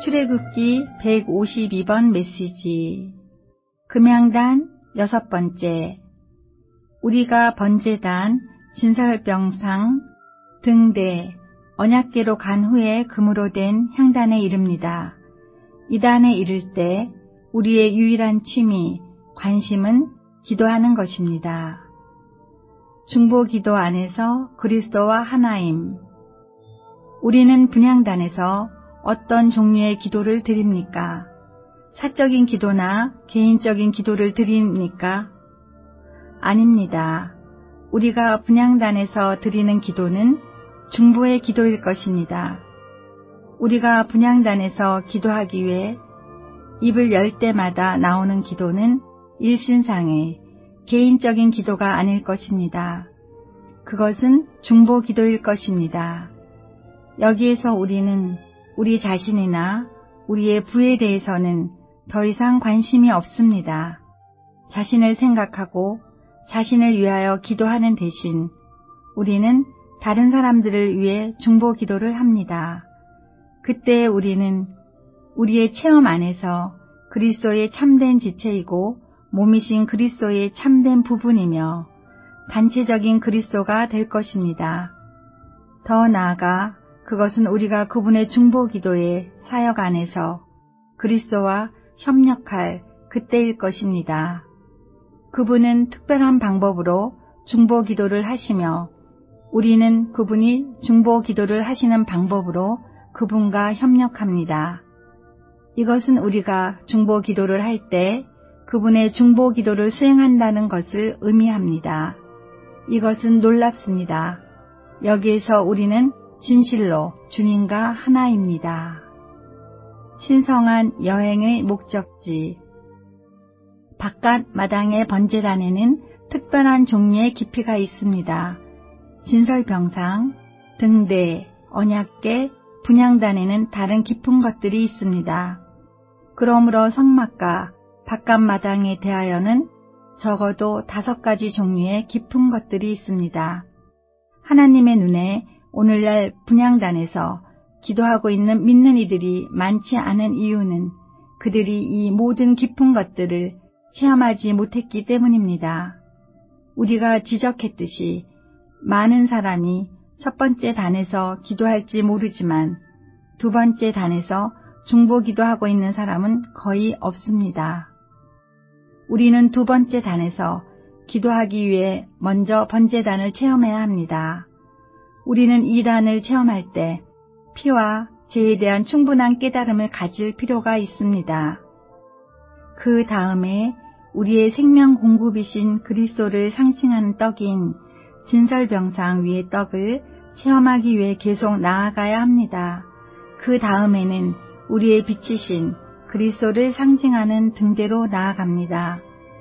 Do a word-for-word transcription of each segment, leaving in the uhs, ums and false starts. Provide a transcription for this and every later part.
출애굽기 백오십이 번 메시지. 금양단 여섯 번째. 우리가 번제단, 진설병상, 등대, 언약궤로 간 후에 금으로 된 향단에 이릅니다. 이 단에 이를 때 우리의 유일한 취미, 관심은 기도하는 것입니다. 중보기도 안에서 그리스도와 하나임. 우리는 분향단에서 어떤 종류의 기도를 드립니까? 사적인 기도나 개인적인 기도를 드립니까? 아닙니다. 우리가 분향단에서 드리는 기도는 중보의 기도일 것입니다. 우리가 분향단에서 기도하기 위해 입을 열 때마다 나오는 기도는 일신상의 개인적인 기도가 아닐 것입니다. 그것은 중보 기도일 것입니다. 여기에서 우리는 우리 자신이나 우리의 부에 대해서는 더 이상 관심이 없습니다. 자신을 생각하고 자신을 위하여 기도하는 대신 우리는 다른 사람들을 위해 중보 기도를 합니다. 그때 우리는 우리의 체험 안에서 그리스도의 참된 지체이고 몸이신 그리스도의 참된 부분이며 단체적인 그리스도가 될 것입니다. 더 나아가 그것은 우리가 그분의 중보 기도의 사역 안에서 그리스도와 협력할 그때일 것입니다. 그분은 특별한 방법으로 중보 기도를 하시며 우리는 그분이 중보 기도를 하시는 방법으로 그분과 협력합니다. 이것은 우리가 중보 기도를 할 때 그분의 중보 기도를 수행한다는 것을 의미합니다. 이것은 놀랍습니다. 여기에서 우리는 진실로 주님과 하나입니다. 신성한 여행의 목적지. 바깥 마당의 번제단에는 특별한 종류의 깊이가 있습니다. 진설병상, 등대, 언약궤, 분향단에는 다른 깊은 것들이 있습니다. 그러므로 성막과 바깥 마당에 대하여는 적어도 다섯 가지 종류의 깊은 것들이 있습니다. 하나님의 눈에 오늘날 분향단에서 기도하고 있는 믿는 이들이 많지 않은 이유는 그들이 이 모든 깊은 것들을 체험하지 못했기 때문입니다. 우리가 지적했듯이 많은 사람이 첫 번째 단에서 기도할지 모르지만 두 번째 단에서 중보 기도하고 있는 사람은 거의 없습니다. 우리는 두 번째 단에서 기도하기 위해 먼저 번제단을 체험해야 합니다. 우리는 이 단을 체험할 때 피와 죄에 대한 충분한 깨달음을 가질 필요가 있습니다. 그 다음에 우리의 생명 공급이신 그리스도를 상징하는 떡인 진설병상 위의 떡을 체험하기 위해 계속 나아가야 합니다. 그 다음에는 우리의 빛이신 그리스도를 상징하는 등대로 나아갑니다.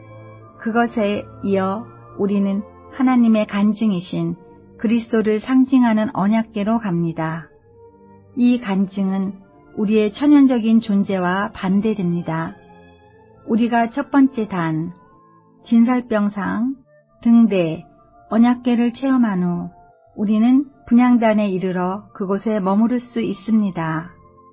그것에 이어 우리는 하나님의 간증이신 그리스도를 상징하는 언약궤로 갑니다. 이 간증은 우리의 천연적인 존재와 반대됩니다. 우리가 첫 번째 단, 진설병상, 등대, 언약궤를 체험한 후 우리는 분향단에 이르러 그곳에 머무를 수 있습니다.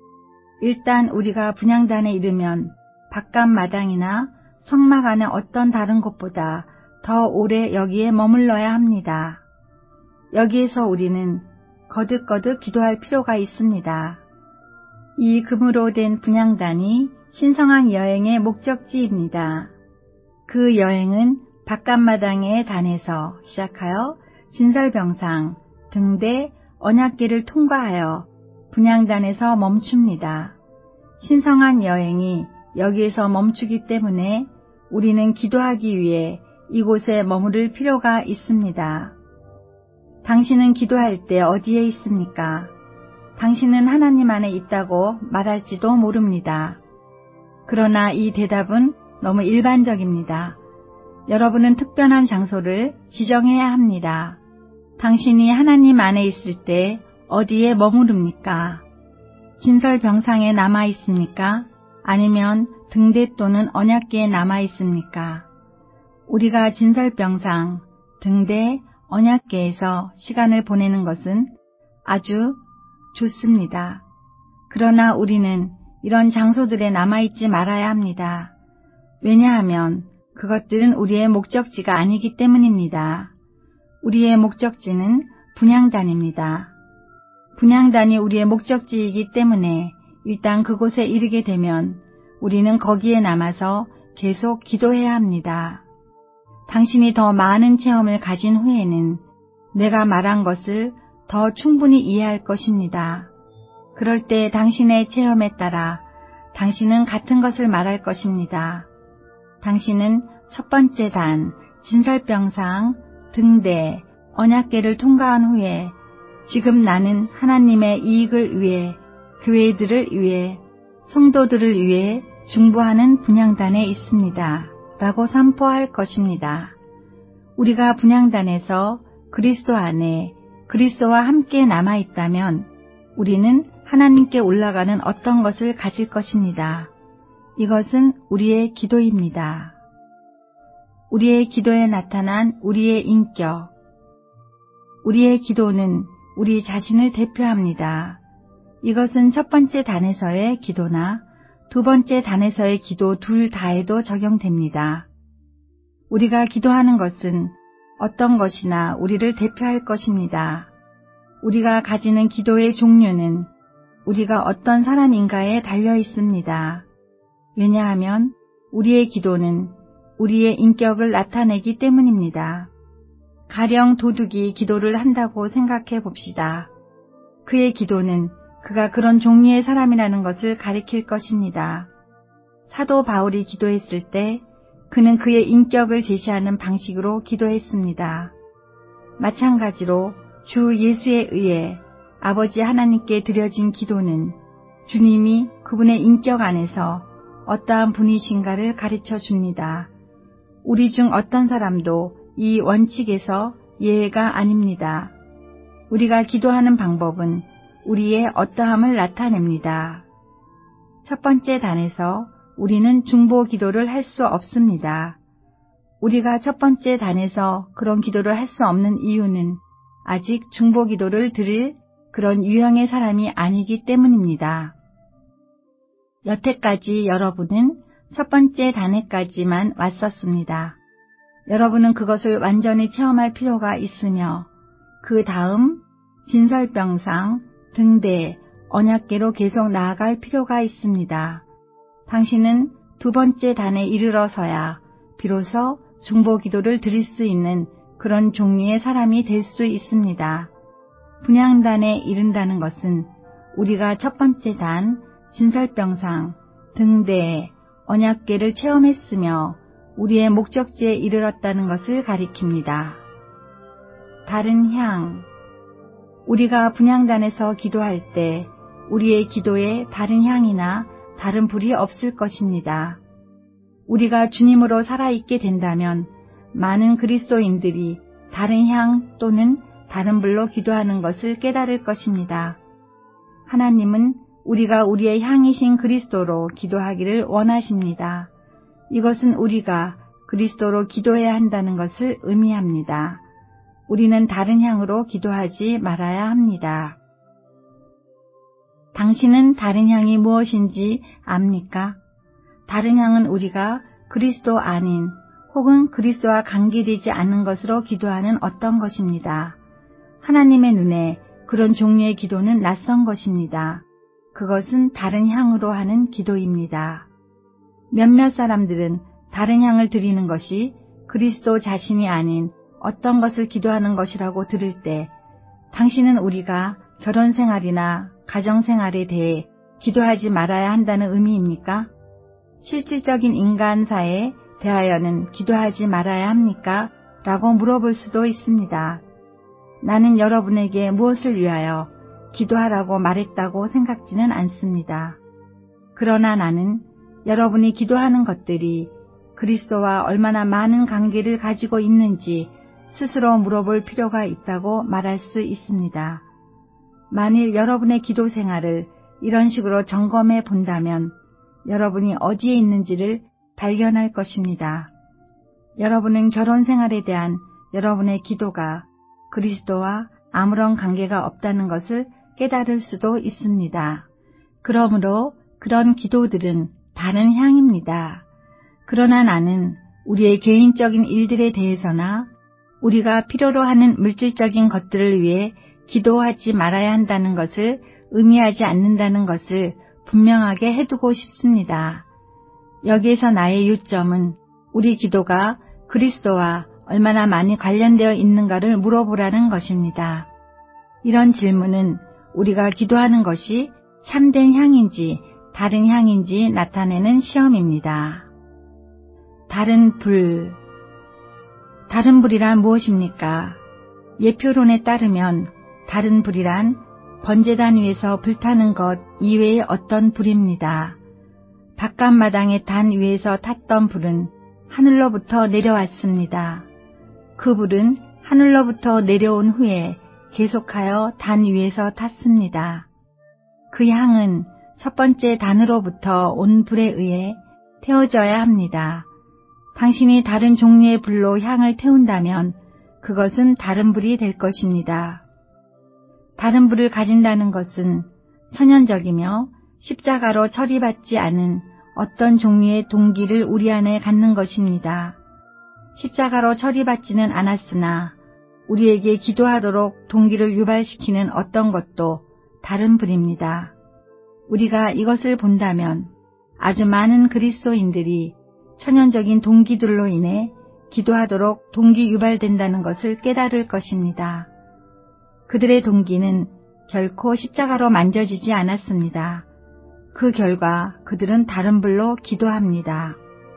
일단 우리가 분향단에 이르면 바깥 마당이나 성막 안의 어떤 다른 곳보다 더 오래 여기에 머물러야 합니다. 여기에서 우리는 거듭거듭 기도할 필요가 있습니다. 이 금으로 된 분향단이 신성한 여행의 목적지입니다. 그 여행은 바깥마당의 단에서 시작하여 진설병상, 등대, 언약궤를 통과하여 분향단에서 멈춥니다. 신성한 여행이 여기에서 멈추기 때문에 우리는 기도하기 위해 이곳에 머무를 필요가 있습니다. 당신은 기도할 때 어디에 있습니까? 당신은 하나님 안에 있다고 말할지도 모릅니다. 그러나 이 대답은 너무 일반적입니다. 여러분은 특별한 장소를 지정해야 합니다. 당신이 하나님 안에 있을 때 어디에 머무릅니까? 진설병상에 남아 있습니까? 아니면 등대 또는 언약궤에 남아 있습니까? 우리가 진설병상, 등대, 언약궤에서 시간을 보내는 것은 아주 좋습니다. 그러나 우리는 이런 장소들에 남아있지 말아야 합니다. 왜냐하면 그것들은 우리의 목적지가 아니기 때문입니다. 우리의 목적지는 분향단입니다. 분향단이 우리의 목적지이기 때문에 일단 그곳에 이르게 되면 우리는 거기에 남아서 계속 기도해야 합니다. 당신이 더 많은 체험을 가진 후에는 내가 말한 것을 더 충분히 이해할 것입니다. 그럴 때 당신의 체험에 따라 당신은 같은 것을 말할 것입니다. 당신은 첫 번째 단, 진설병상, 등대, 언약궤를 통과한 후에 지금 나는 하나님의 이익을 위해, 교회들을 위해, 성도들을 위해 중보하는 분향단에 있습니다. 라고 선포할 것입니다. 우리가 분향단에서 그리스도 안에 그리스도와 함께 남아있다면 우리는 하나님께 올라가는 어떤 것을 가질 것입니다. 이것은 우리의 기도입니다. 우리의 기도에 나타난 우리의 인격. 우리의 기도는 우리 자신을 대표합니다. 이것은 첫 번째 단에서의 기도나 두 번째 단에서의 기도 둘 다에도 적용됩니다. 우리가 기도하는 것은 어떤 것이나 우리를 대표할 것입니다. 우리가 가지는 기도의 종류는 우리가 어떤 사람인가에 달려 있습니다. 왜냐하면 우리의 기도는 우리의 인격을 나타내기 때문입니다. 가령 도둑이 기도를 한다고 생각해 봅시다. 그의 기도는 그가 그런 종류의 사람이라는 것을 가리킬 것입니다. 사도 바울이 기도했을 때 그는 그의 인격을 제시하는 방식으로 기도했습니다. 마찬가지로 주 예수에 의해 아버지 하나님께 드려진 기도는 주님이 그분의 인격 안에서 어떠한 분이신가를 가르쳐 줍니다. 우리 중 어떤 사람도 이 원칙에서 예외가 아닙니다. 우리가 기도하는 방법은 우리의 어떠함을 나타냅니다. 첫 번째 단에서 우리는 중보 기도를 할 수 없습니다. 우리가 첫 번째 단에서 그런 기도를 할 수 없는 이유는 아직 중보 기도를 드릴 그런 유형의 사람이 아니기 때문입니다. 여태까지 여러분은 첫 번째 단에까지만 왔었습니다. 여러분은 그것을 완전히 체험할 필요가 있으며 그 다음 진설병상, 등대, 언약궤로 계속 나아갈 필요가 있습니다. 당신은 두 번째 단에 이르러서야 비로소 중보 기도를 드릴 수 있는 그런 종류의 사람이 될 수 있습니다. 분향단에 이른다는 것은 우리가 첫 번째 단, 진설병상, 등대, 언약궤를 체험했으며 우리의 목적지에 이르렀다는 것을 가리킵니다. 다른 향. 우리가 분향단에서 기도할 때 우리의 기도에 다른 향이나 다른 불이 없을 것입니다. 우리가 주님으로 살아있게 된다면 많은 그리스도인들이 다른 향 또는 다른 불로 기도하는 것을 깨달을 것입니다. 하나님은 우리가 우리의 향이신 그리스도로 기도하기를 원하십니다. 이것은 우리가 그리스도로 기도해야 한다는 것을 의미합니다. 우리는 다른 향으로 기도하지 말아야 합니다. 당신은 다른 향이 무엇인지 압니까? 다른 향은 우리가 그리스도 아닌 혹은 그리스도와 관계되지 않는 것으로 기도하는 어떤 것입니다. 하나님의 눈에 그런 종류의 기도는 낯선 것입니다. 그것은 다른 향으로 하는 기도입니다. 몇몇 사람들은 다른 향을 드리는 것이 그리스도 자신이 아닌 어떤 것을 기도하는 것이라고 들을 때 당신은 우리가 결혼 생활이나 가정 생활에 대해 기도하지 말아야 한다는 의미입니까? 실질적인 인간사에 대하여는 기도하지 말아야 합니까? 라고 물어볼 수도 있습니다. 나는 여러분에게 무엇을 위하여 기도하라고 말했다고 생각지는 않습니다. 그러나 나는 여러분이 기도하는 것들이 그리스도와 얼마나 많은 관계를 가지고 있는지 스스로 물어볼 필요가 있다고 말할 수 있습니다. 만일 여러분의 기도 생활을 이런 식으로 점검해 본다면 여러분이 어디에 있는지를 발견할 것입니다. 여러분은 결혼 생활에 대한 여러분의 기도가 그리스도와 아무런 관계가 없다는 것을 깨달을 수도 있습니다. 그러므로 그런 기도들은 다른 향입니다. 그러나 나는 우리의 개인적인 일들에 대해서나 우리가 필요로 하는 물질적인 것들을 위해 기도하지 말아야 한다는 것을 의미하지 않는다는 것을 분명하게 해두고 싶습니다. 여기에서 나의 요점은 우리 기도가 그리스도와 얼마나 많이 관련되어 있는가를 물어보라는 것입니다. 이런 질문은 우리가 기도하는 것이 참된 향인지 다른 향인지 나타내는 시험입니다. 다른 불. 다른 불이란 무엇입니까? 예표론에 따르면 다른 불이란 번제단 위에서 불타는 것 이외의 어떤 불입니다. 바깥마당의 단 위에서 탔던 불은 하늘로부터 내려왔습니다. 그 불은 하늘로부터 내려온 후에 계속하여 단 위에서 탔습니다. 그 향은 첫 번째 단으로부터 온 불에 의해 태워져야 합니다. 당신이 다른 종류의 불로 향을 태운다면 그것은 다른 불이 될 것입니다. 다른 불을 가진다는 것은 천연적이며 십자가로 처리받지 않은 어떤 종류의 동기를 우리 안에 갖는 것입니다. 십자가로 처리받지는 않았으나 우리에게 기도하도록 동기를 유발시키는 어떤 것도 다른 불입니다. 우리가 이것을 본다면 아주 많은 그리스도인들이 천연적인 동기들로 인해 기도하도록 동기 유발된다는 것을 깨달을 것입니다. 그들의 동기는 결코 십자가로 만져지지 않았습니다. 그 결과 그들은 다른 불로 기도합니다.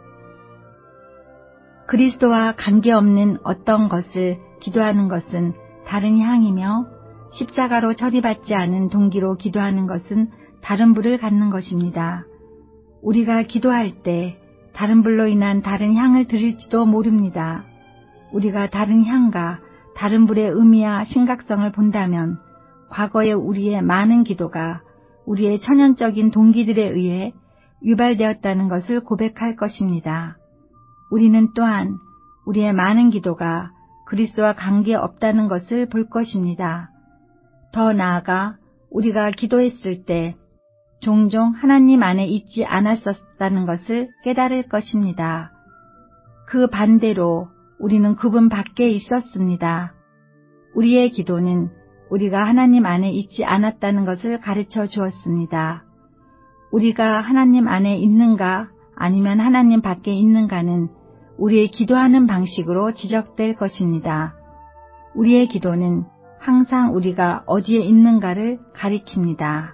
그리스도와 관계없는 어떤 것을 기도하는 것은 다른 향이며 십자가로 처리받지 않은 동기로 기도하는 것은 다른 불을 갖는 것입니다. 우리가 기도할 때 다른 불로 인한 다른 향을 드릴지도 모릅니다. 우리가 다른 향과 다른 불의 의미와 심각성을 본다면 과거의 우리의 많은 기도가 우리의 천연적인 동기들에 의해 유발되었다는 것을 고백할 것입니다. 우리는 또한 우리의 많은 기도가 그리스도와 관계없다는 것을 볼 것입니다. 더 나아가 우리가 기도했을 때 종종 하나님 안에 있지 않았었다는 것을 깨달을 것입니다. 그 반대로 우리는 그분 밖에 있었습니다. 우리의 기도는 우리가 하나님 안에 있지 않았다는 것을 가르쳐 주었습니다. 우리가 하나님 안에 있는가 아니면 하나님 밖에 있는가는 우리의 기도하는 방식으로 지적될 것입니다. 우리의 기도는 항상 우리가 어디에 있는가를 가리킵니다.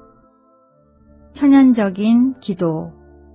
천연적인 기도.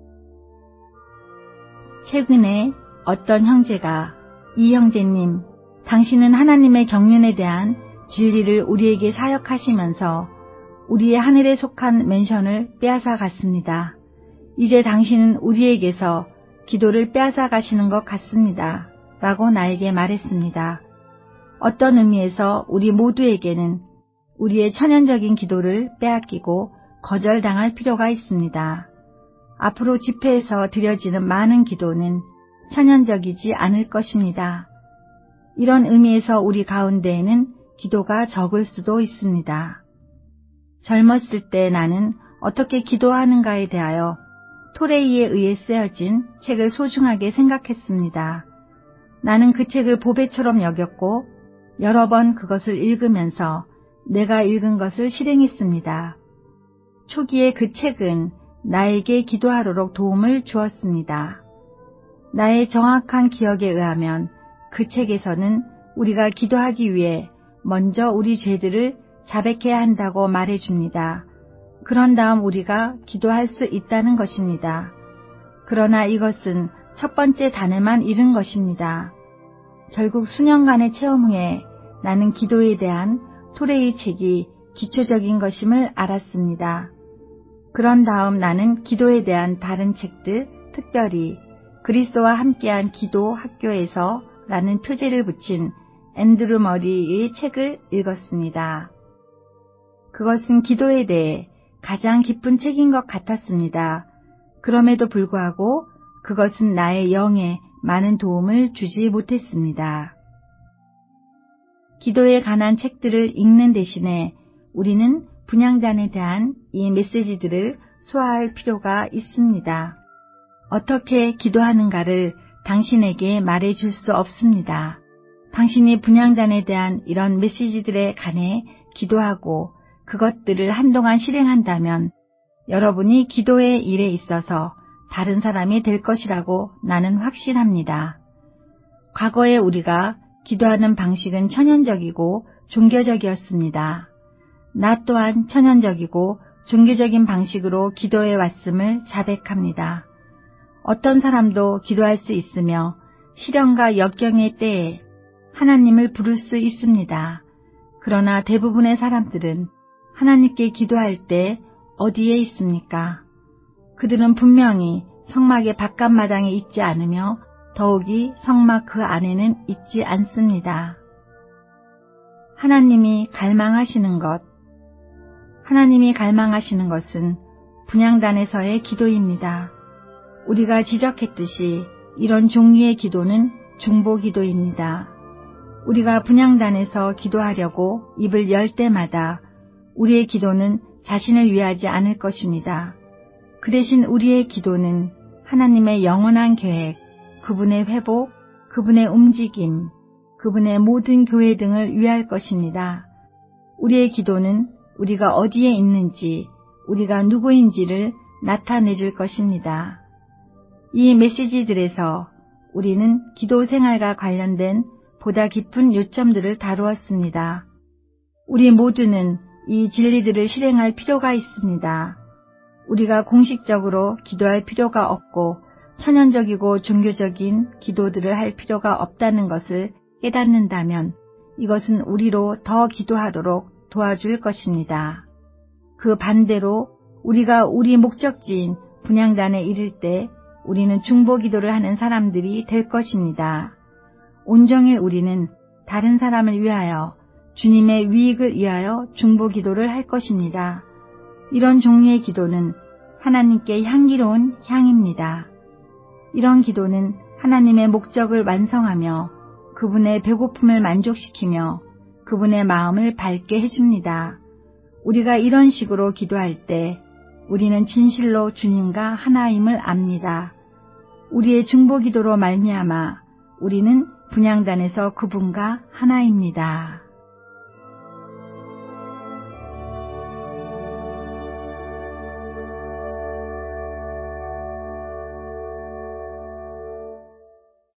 최근에 어떤 형제가 이 형제님, 당신은 하나님의 경륜에 대한 진리를 우리에게 사역하시면서 우리의 하늘에 속한 맨션을 빼앗아 갔습니다. 이제 당신은 우리에게서 기도를 빼앗아 가시는 것 같습니다. 라고 나에게 말했습니다. 어떤 의미에서 우리 모두에게는 우리의 천연적인 기도를 빼앗기고 거절당할 필요가 있습니다. 앞으로 집회에서 드려지는 많은 기도는 천연적이지 않을 것입니다. 이런 의미에서 우리 가운데에는 기도가 적을 수도 있습니다. 젊었을 때 나는 어떻게 기도하는가에 대하여 토레이에 의해 쓰여진 책을 소중하게 생각했습니다. 나는 그 책을 보배처럼 여겼고 여러 번 그것을 읽으면서 내가 읽은 것을 실행했습니다. 초기에 그 책은 나에게 기도하도록 도움을 주었습니다. 나의 정확한 기억에 의하면 그 책에서는 우리가 기도하기 위해 먼저 우리 죄들을 자백해야 한다고 말해줍니다. 그런 다음 우리가 기도할 수 있다는 것입니다. 그러나 이것은 첫 번째 단에만 이른 것입니다. 결국 수년간의 체험 후에 나는 기도에 대한 토레이 책이 기초적인 것임을 알았습니다. 그런 다음 나는 기도에 대한 다른 책들, 특별히 그리스도와 함께한 기도 학교에서 라는 표제를 붙인 앤드루 머리의 책을 읽었습니다. 그것은 기도에 대해 가장 깊은 책인 것 같았습니다. 그럼에도 불구하고 그것은 나의 영에 많은 도움을 주지 못했습니다. 기도에 관한 책들을 읽는 대신에 우리는 분향단에 대한 이 메시지들을 소화할 필요가 있습니다. 어떻게 기도하는가를 당신에게 말해줄 수 없습니다. 당신이 분향단에 대한 이런 메시지들에 관해 기도하고 그것들을 한동안 실행한다면 여러분이 기도의 일에 있어서 다른 사람이 될 것이라고 나는 확신합니다. 과거에 우리가 기도하는 방식은 천연적이고 종교적이었습니다. 나 또한 천연적이고 종교적인 방식으로 기도해 왔음을 자백합니다. 어떤 사람도 기도할 수 있으며 시련과 역경의 때에 하나님을 부를 수 있습니다. 그러나 대부분의 사람들은 하나님께 기도할 때 어디에 있습니까? 그들은 분명히 성막의 바깥마당에 있지 않으며 더욱이 성막 그 안에는 있지 않습니다. 하나님이 갈망하시는 것, 하나님이 갈망하시는 것은 분향단에서의 기도입니다. 우리가 지적했듯이 이런 종류의 기도는 중보기도입니다. 우리가 분향단에서 기도하려고 입을 열 때마다 우리의 기도는 자신을 위하지 않을 것입니다. 그 대신 우리의 기도는 하나님의 영원한 계획, 그분의 회복, 그분의 움직임, 그분의 모든 교회 등을 위할 것입니다. 우리의 기도는 우리가 어디에 있는지, 우리가 누구인지를 나타내줄 것입니다. 이 메시지들에서 우리는 기도 생활과 관련된 보다 깊은 요점들을 다루었습니다. 우리 모두는 이 진리들을 실행할 필요가 있습니다. 우리가 공식적으로 기도할 필요가 없고 천연적이고 종교적인 기도들을 할 필요가 없다는 것을 깨닫는다면 이것은 우리로 더 기도하도록 도와줄 것입니다. 그 반대로 우리가 우리 목적지인 분향단에 이를 때 우리는 중보기도를 하는 사람들이 될 것입니다. 온종일 우리는 다른 사람을 위하여 주님의 유익을 위하여 중보기도를 할 것입니다. 이런 종류의 기도는 하나님께 향기로운 향입니다. 이런 기도는 하나님의 목적을 완성하며 그분의 배고픔을 만족시키며 그분의 마음을 밝게 해줍니다. 우리가 이런 식으로 기도할 때 우리는 진실로 주님과 하나임을 압니다. 우리의 중보기도로 말미암아 우리는 분향단에서 그분과 하나입니다.